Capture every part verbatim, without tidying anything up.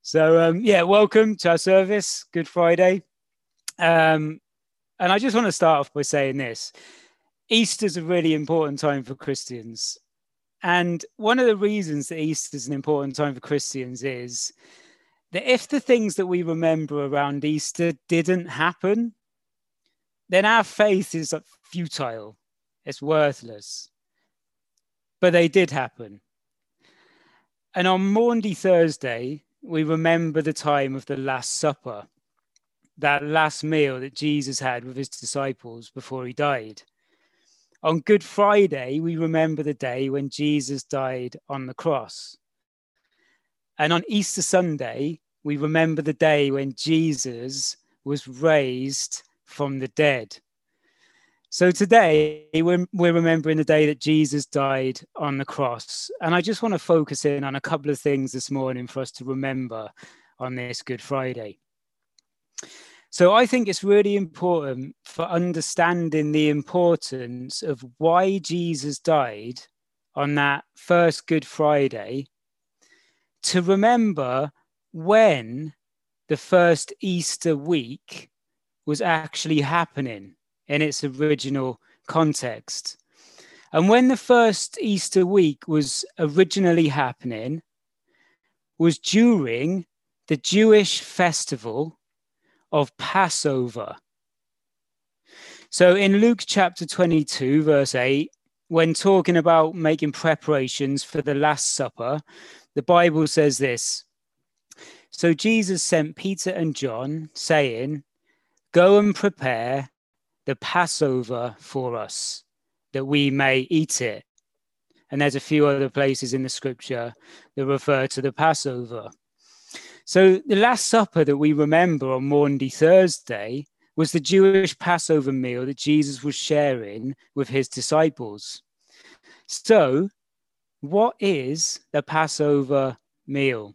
So, um, yeah, welcome to our service, Good Friday. Um, and I just want to start off by saying this. Easter's a really important time for Christians. And one of the reasons that Easter's an important time for Christians is that if the things that we remember around Easter didn't happen, then our faith is futile. It's worthless. But they did happen. And on Maundy Thursday, we remember the time of the Last Supper, that last meal that Jesus had with his disciples before he died. On Good Friday, we remember the day when Jesus died on the cross. And on Easter Sunday, we remember the day when Jesus was raised from the dead. So today, we're, we're remembering the day that Jesus died on the cross. And I just want to focus in on a couple of things this morning for us to remember on this Good Friday. So I think it's really important for understanding the importance of why Jesus died on that first Good Friday, to remember when the first Easter week was actually happening in its original context. And when the first Easter week was originally happening was during the Jewish festival of Passover. So in Luke chapter twenty-two, verse eight, when talking about making preparations for the Last Supper, the Bible says this: "So Jesus sent Peter and John, saying, 'Go and prepare the Passover for us, that we may eat it.'" And there's a few other places in the scripture that refer to the Passover. So the Last Supper that we remember on Maundy Thursday was the Jewish Passover meal that Jesus was sharing with his disciples. So what is the Passover meal?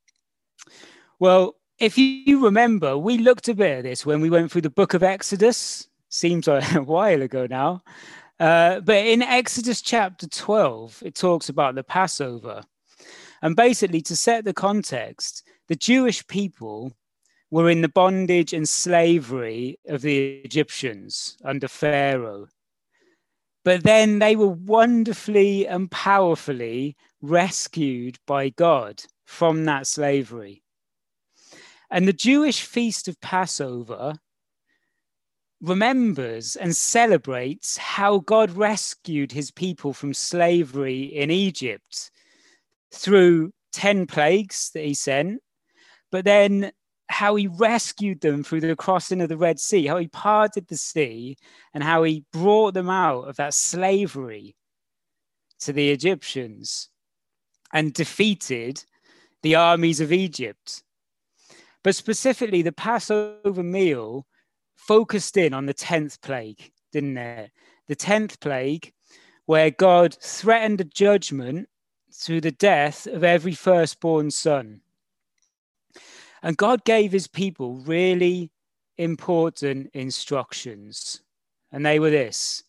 Well, if you remember, we looked a bit at this when we went through the book of Exodus. Seems like a while ago now. Uh, but in Exodus chapter twelve, it talks about the Passover. And basically, to set the context, the Jewish people were in the bondage and slavery of the Egyptians under Pharaoh. But then they were wonderfully and powerfully rescued by God from that slavery. And the Jewish feast of Passover remembers and celebrates how God rescued his people from slavery in Egypt through ten plagues that he sent, but then how he rescued them through the crossing of the Red Sea, how he parted the sea, and how he brought them out of that slavery to the Egyptians and defeated the armies of Egypt. But specifically, the Passover meal focused in on the tenth plague, didn't it? The tenth plague, where God threatened a judgment through the death of every firstborn son. And God gave his people really important instructions. And they were this: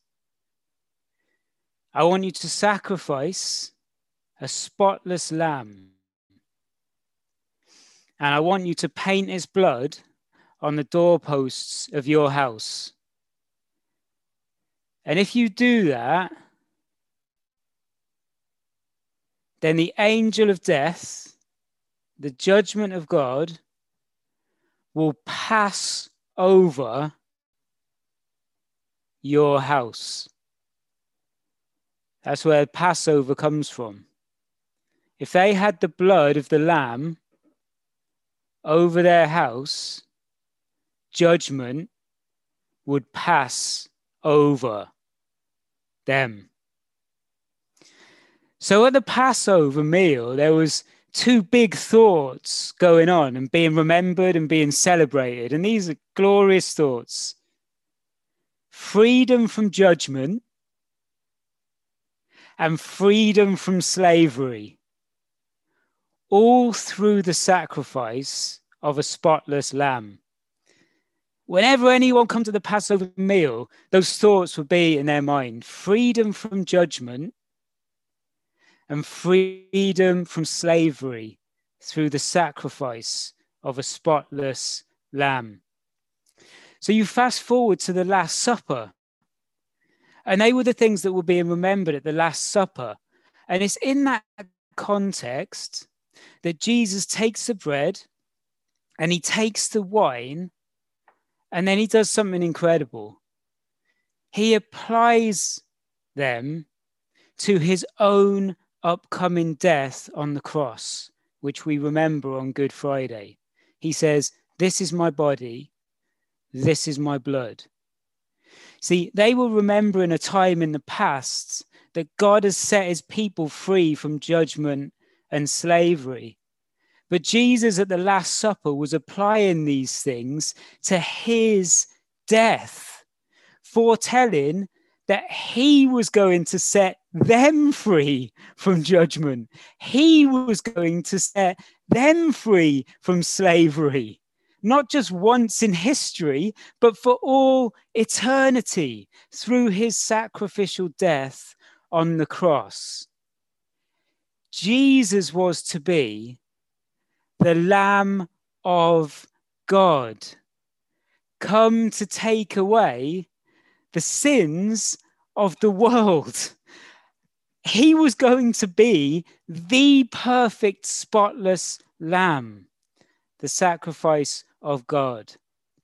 I want you to sacrifice a spotless lamb. And I want you to paint his blood on the doorposts of your house. And if you do that, then the angel of death, the judgment of God, will pass over your house. That's where Passover comes from. If they had the blood of the lamb over their house, judgment would pass over them. So at the Passover meal, there was two big thoughts going on and being remembered and being celebrated. And these are glorious thoughts: freedom from judgment and freedom from slavery, all through the sacrifice of a spotless lamb. Whenever anyone comes to the Passover meal, those thoughts would be in their mind: freedom from judgment and freedom from slavery through the sacrifice of a spotless lamb. So you fast forward to the Last Supper, and they were the things that were being remembered at the Last Supper. And it's in that context that Jesus takes the bread and he takes the wine, and then he does something incredible. He applies them to his own upcoming death on the cross, which we remember on Good Friday. He says, "This is my body, this is my blood." See, they were remembering a time in the past that God has set his people free from judgment and slavery. But Jesus at the Last Supper was applying these things to his death, foretelling that he was going to set them free from judgment. He was going to set them free from slavery, not just once in history, but for all eternity through his sacrificial death on the cross. Jesus was to be the Lamb of God, come to take away the sins of the world. He was going to be the perfect, spotless lamb, the sacrifice of God.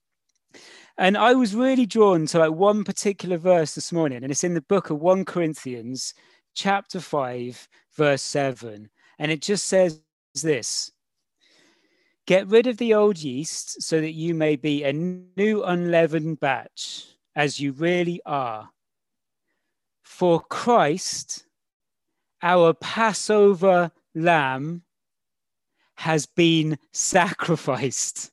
And I was really drawn to like one particular verse this morning, and it's in the book of First Corinthians, chapter five, verse seven. And it just says this: "Get rid of the old yeast so that you may be a new unleavened batch, as you really are. For Christ, our Passover lamb, has been sacrificed."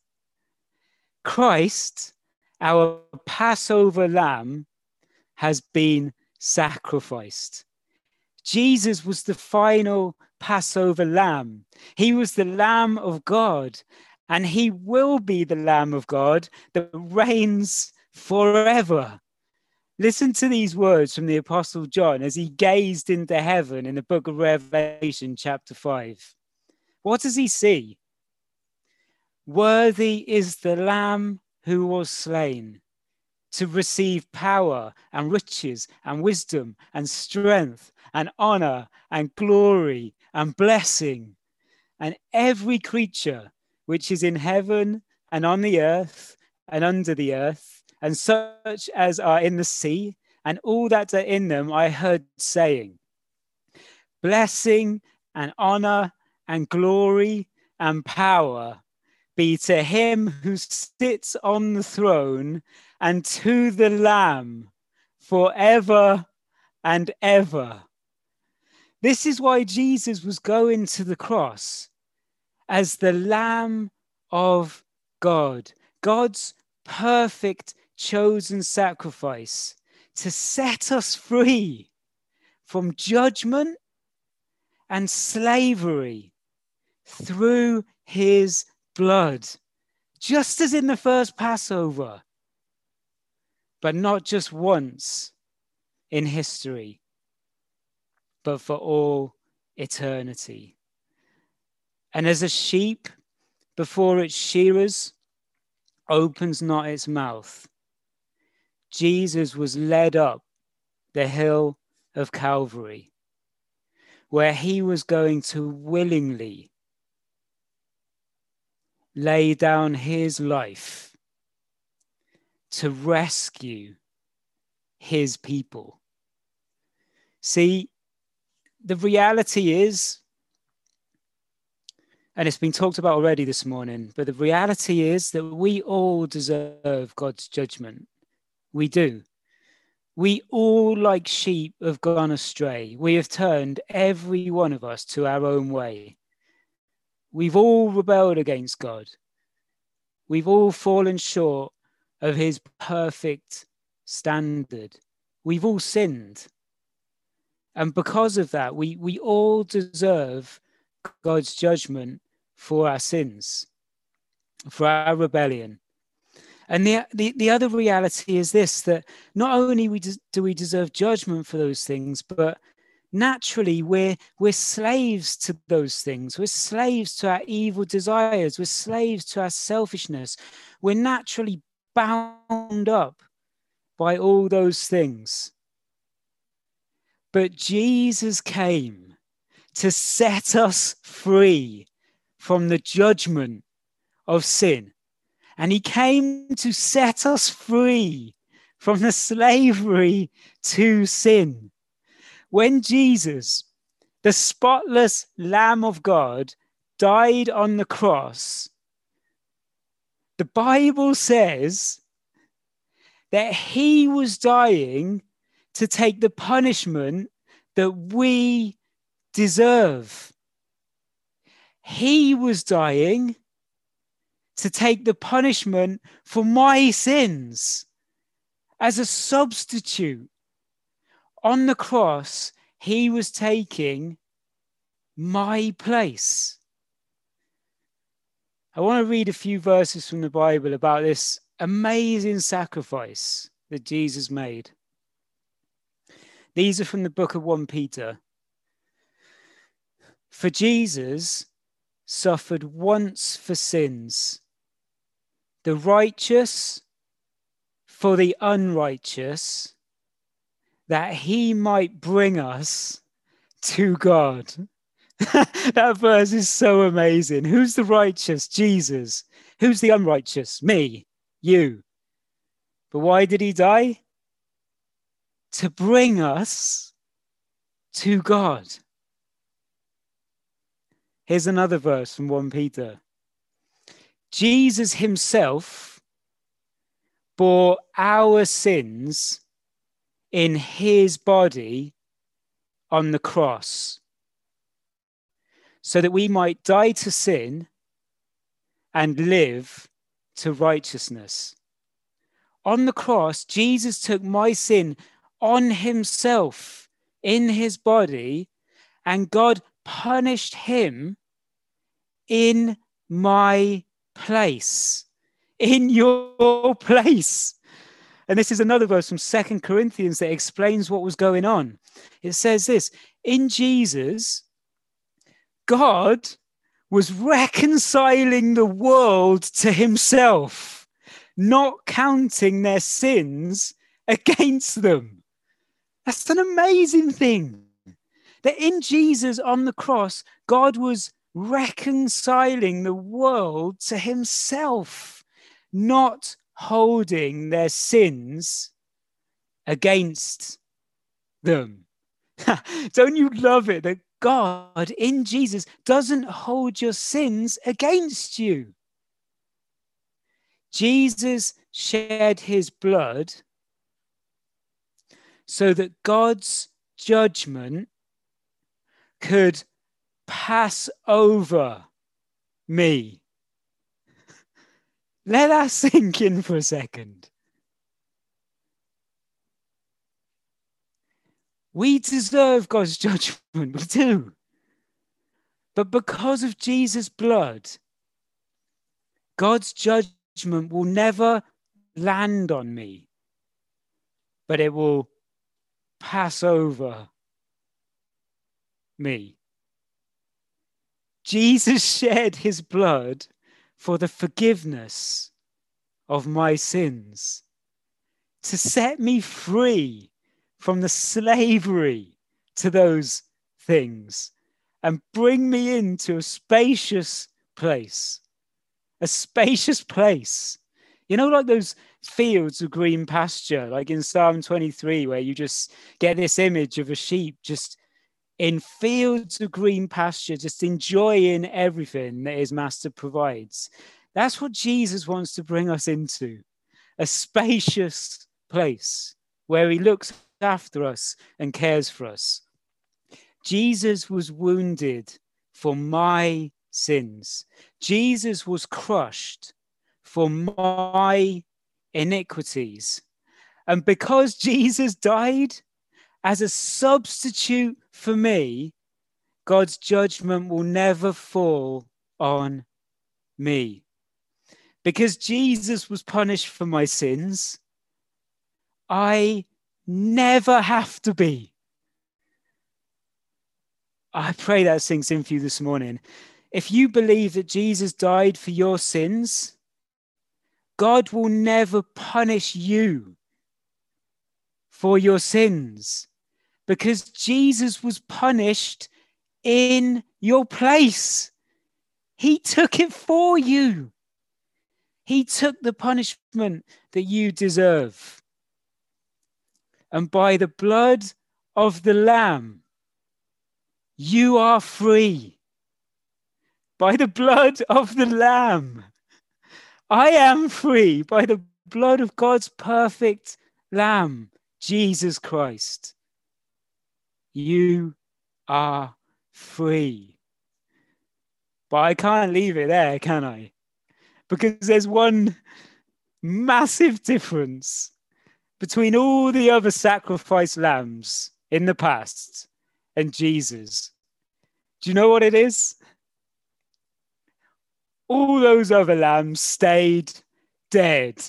Christ, our Passover lamb, has been sacrificed. Jesus was the final Passover lamb. He was the Lamb of God, and he will be the Lamb of God that reigns forever. Listen to these words from the Apostle John as he gazed into heaven in the book of Revelation, chapter five. What does he see? "Worthy is the Lamb who was slain to receive power and riches and wisdom and strength and honor and glory and blessing. And every creature which is in heaven and on the earth and under the earth, and such as are in the sea, and all that are in them, I heard saying, blessing and honor and glory and power be to him who sits on the throne and to the Lamb forever and ever." This is why Jesus was going to the cross as the Lamb of God, God's perfect chosen sacrifice to set us free from judgment and slavery through his blood, just as in the first Passover, but not just once in history, but for all eternity. And as a sheep before its shearers opens not its mouth, Jesus was led up the hill of Calvary, where he was going to willingly lay down his life to rescue his people. See, the reality is, and it's been talked about already this morning, but the reality is that we all deserve God's judgment. We do. We all, like sheep, have gone astray. We have turned, every one of us, to our own way. We've all rebelled against God. We've all fallen short of his perfect standard. We've all sinned. And because of that, we, we all deserve God's judgment for our sins, for our rebellion. And the, the, the other reality is this, that not only we do we deserve judgment for those things, but Naturally, we're, we're slaves to those things. We're slaves to our evil desires. We're slaves to our selfishness. We're naturally bound up by all those things. But Jesus came to set us free from the judgment of sin. And he came to set us free from the slavery to sin. When Jesus, the spotless Lamb of God, died on the cross, the Bible says that he was dying to take the punishment that we deserve. He was dying to take the punishment for my sins as a substitute. On the cross, he was taking my place. I want to read a few verses from the Bible about this amazing sacrifice that Jesus made. These are from the book of First Peter. For Jesus suffered once for sins, the righteous for the unrighteous, that he might bring us to God. That verse is so amazing. Who's the righteous? Jesus. Who's the unrighteous? Me, you. But why did he die? To bring us to God. Here's another verse from First Peter. Jesus himself bore our sins in his body on the cross, so that we might die to sin and live to righteousness. On the cross, Jesus took my sin on himself in his body, and God punished him in my place, in your place. And this is another verse from Second Corinthians that explains what was going on. It says this: in Jesus, God was reconciling the world to himself, not counting their sins against them. That's an amazing thing. That in Jesus on the cross, God was reconciling the world to himself, not holding their sins against them. Don't you love it that God in Jesus doesn't hold your sins against you? Jesus shed his blood so that God's judgment could pass over me. Let that sink in for a second. We deserve God's judgment, we do. But because of Jesus' blood, God's judgment will never land on me, but it will pass over me. Jesus shed his blood for the forgiveness of my sins, to set me free from the slavery to those things and bring me into a spacious place, a spacious place. You know, like those fields of green pasture, like in Psalm twenty-three, where you just get this image of a sheep just in fields of green pasture, just enjoying everything that his master provides. That's what Jesus wants to bring us into, a spacious place where he looks after us and cares for us. Jesus was wounded for my sins. Jesus was crushed for my iniquities. And because Jesus died as a substitute for me, God's judgment will never fall on me. Because Jesus was punished for my sins, I never have to be. I pray that sinks in for you this morning. If you believe that Jesus died for your sins, God will never punish you for your sins, because Jesus was punished in your place. He took it for you. He took the punishment that you deserve. And by the blood of the Lamb, you are free. By the blood of the Lamb, I am free. By the blood of God's perfect Lamb, Jesus Christ, you are free. But I can't leave it there, can I? Because there's one massive difference between all the other sacrificed lambs in the past and Jesus. Do you know what it is? All those other lambs stayed dead.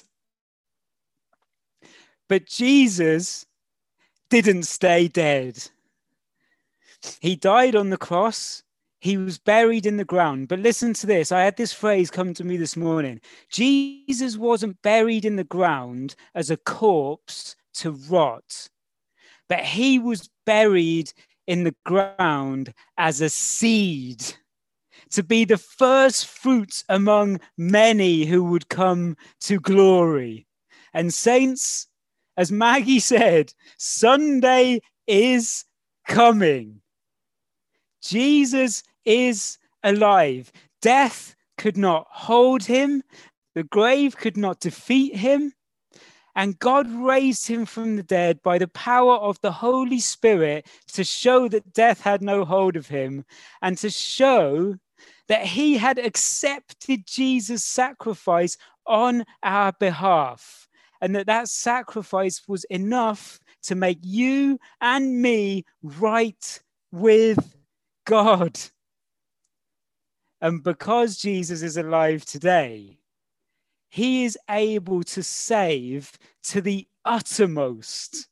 But Jesus didn't stay dead. He died on the cross. He was buried in the ground. But listen to this. I had this phrase come to me this morning. Jesus wasn't buried in the ground as a corpse to rot, but he was buried in the ground as a seed, to be the first fruits among many who would come to glory. And saints, as Maggie said, Sunday is coming. Jesus is alive. Death could not hold him. The grave could not defeat him. And God raised him from the dead by the power of the Holy Spirit to show that death had no hold of him, and to show that he had accepted Jesus' sacrifice on our behalf, and that that sacrifice was enough to make you and me right with God. And because Jesus is alive today, he is able to save to the uttermost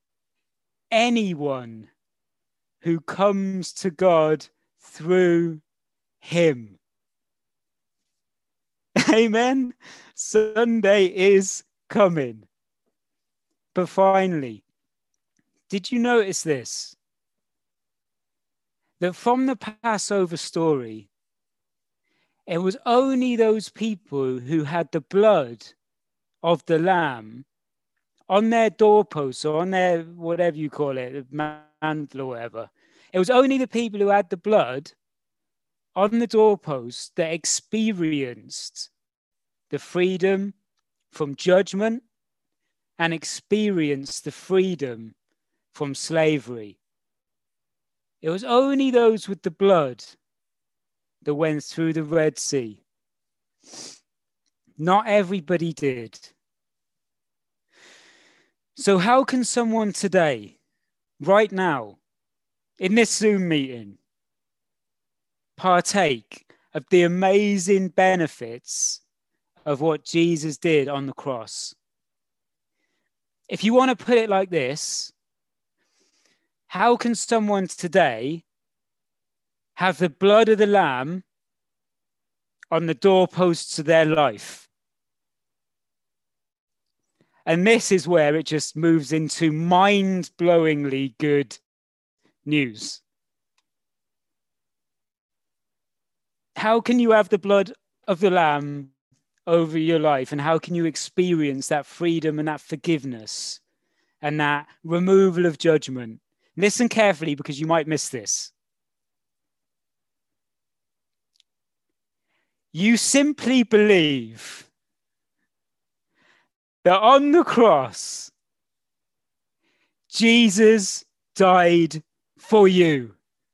anyone who comes to God through him. Amen. Sunday is coming. But finally, did you notice this? That from the Passover story, it was only those people who had the blood of the lamb on their doorposts or on their, whatever you call it, mantle or whatever. It was only the people who had the blood on the doorpost that experienced the freedom from judgment and experienced the freedom from slavery. It was only those with the blood that went through the Red Sea. Not everybody did. So how can someone today, right now, in this Zoom meeting, partake of the amazing benefits of what Jesus did on the cross? If you want to put it like this, how can someone today have the blood of the Lamb on the doorposts of their life? And this is where it just moves into mind-blowingly good news. How can you have the blood of the Lamb over your life, and how can you experience that freedom and that forgiveness and that removal of judgment? Listen carefully, because you might miss this. You simply believe that on the cross, Jesus died for you.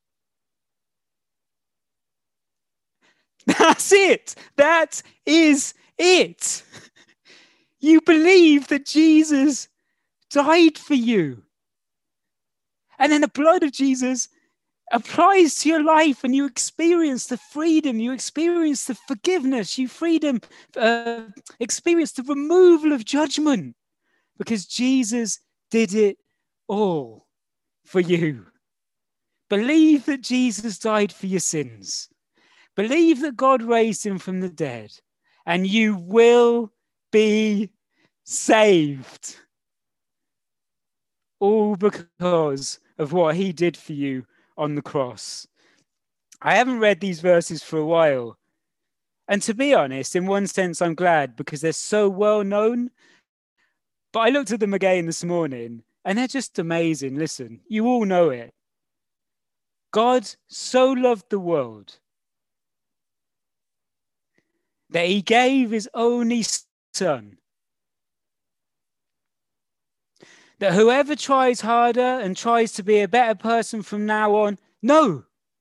That's it. That is it. You believe that Jesus died for you. And then the blood of Jesus applies to your life, and you experience the freedom, you experience the forgiveness, you freedom, uh, experience the removal of judgment, because Jesus did it all for you. Believe that Jesus died for your sins. Believe that God raised him from the dead, and you will be saved. All because of what he did for you on the cross. I haven't read these verses for a while. And to be honest, in one sense, I'm glad because they're so well known. But I looked at them again this morning and they're just amazing. Listen, you all know it. God so loved the world that he gave his only son, that whoever tries harder and tries to be a better person from now on, no,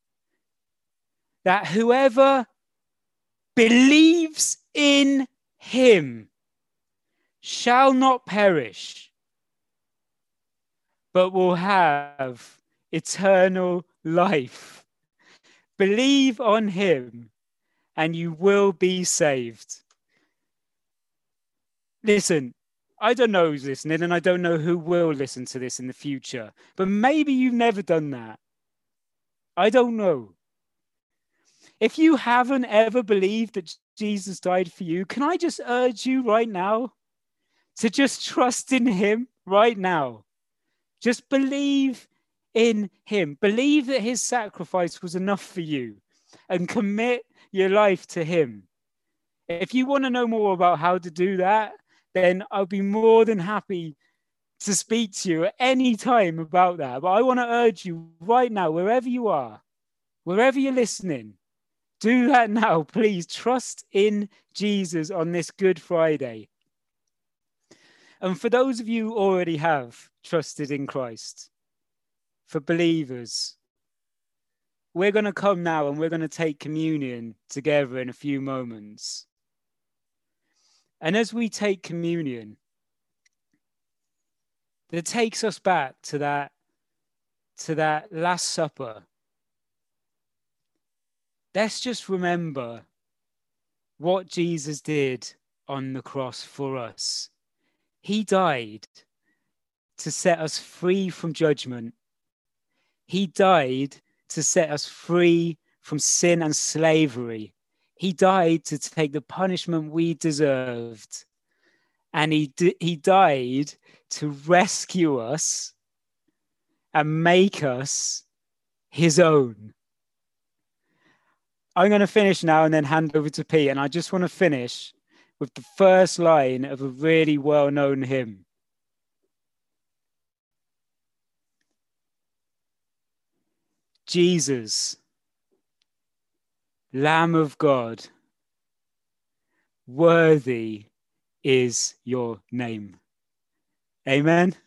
that whoever believes in him shall not perish, but will have eternal life. Believe on him and you will be saved. Listen, I don't know who's listening and I don't know who will listen to this in the future, but maybe you've never done that. I don't know. If you haven't ever believed that Jesus died for you, can I just urge you right now to just trust in him right now? Just believe in him. Believe that his sacrifice was enough for you and commit your life to him. If you want to know more about how to do that, then I'll be more than happy to speak to you at any time about that. But I want to urge you right now, wherever you are, wherever you're listening, do that now, please. Trust in Jesus on this Good Friday. And for those of you who already have trusted in Christ, for believers, we're going to come now and we're going to take communion together in a few moments. And as we take communion, that takes us back to that, to that Last Supper. Let's just remember what Jesus did on the cross for us. He died to set us free from judgment. He died to set us free from sin and slavery. He died to take the punishment we deserved. And he, d- he died to rescue us and make us his own. I'm going to finish now and then hand over to Pete. And I just want to finish with the first line of a really well-known hymn. Jesus, Lamb of God, worthy is your name. Amen.